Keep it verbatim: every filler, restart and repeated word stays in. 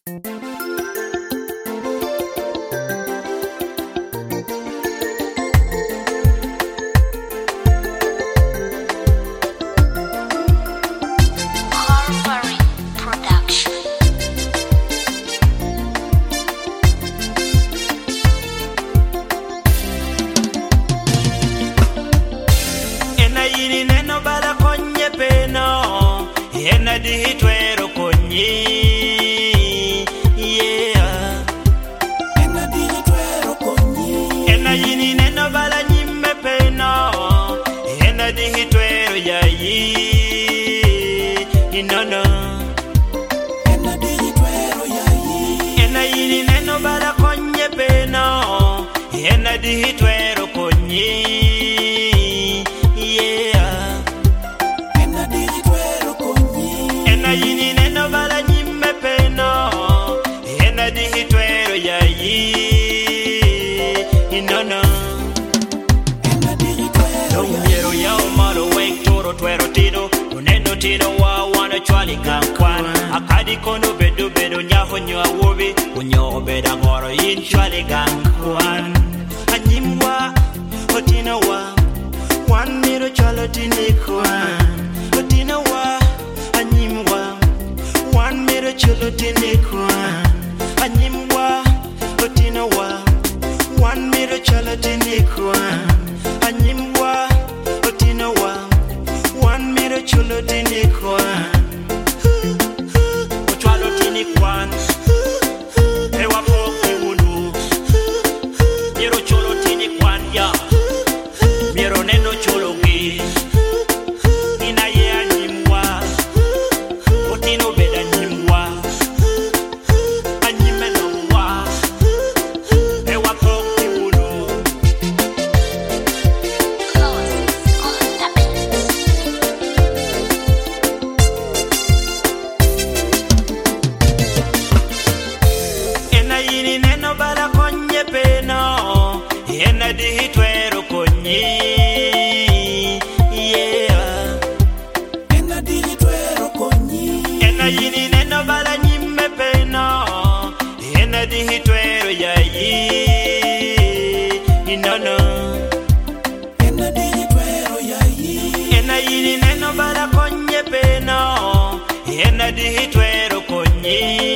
Di twero konyi, yeah. Ena di twero konyi. Ena yini neno bala nyime peno. Ena di twero yayi, no no. Ena di twero yayi. Ena yini neno bala konye peno. Ena di twero konyi, yeah. Ena di twero konyi. Ena yini neno bala nyime peno. Ena di twero yayi, no no. Ena di twero yayi. Miero ya umalo weng toro twero tino. Unendo tino wa wana chwali kankwan. Akadi kono bedo bedo nyaho nywa wobi. Unyo beda ngoro yin chwali kankwan. Anyimwa otino wa wan miro chwalo tini kwan. Otino wa anyimwa wan miro chwalo tini kwan. Anyimwa otino wa wan miro chwalo tini kwan. Anyimwa otino wa wan miro chwalo tini kwan. Ochwalo tini kwan. Ewa poki unu. Miro cholo tini kwan ya. Miro neno cholo gi. Ina ye anyimwa. Otino beda anyimwa. Anyime no wa. Ewa poki unu. Ena yini neno bala konye peno. Ena di twero konyi, yeah. Ena di twero konyi. Ena yini neno bala nyime peno. Ena di twero yayi, no no. Ena di twero yayi. Ena yini neno bala konye peno. Ena di twero konyi.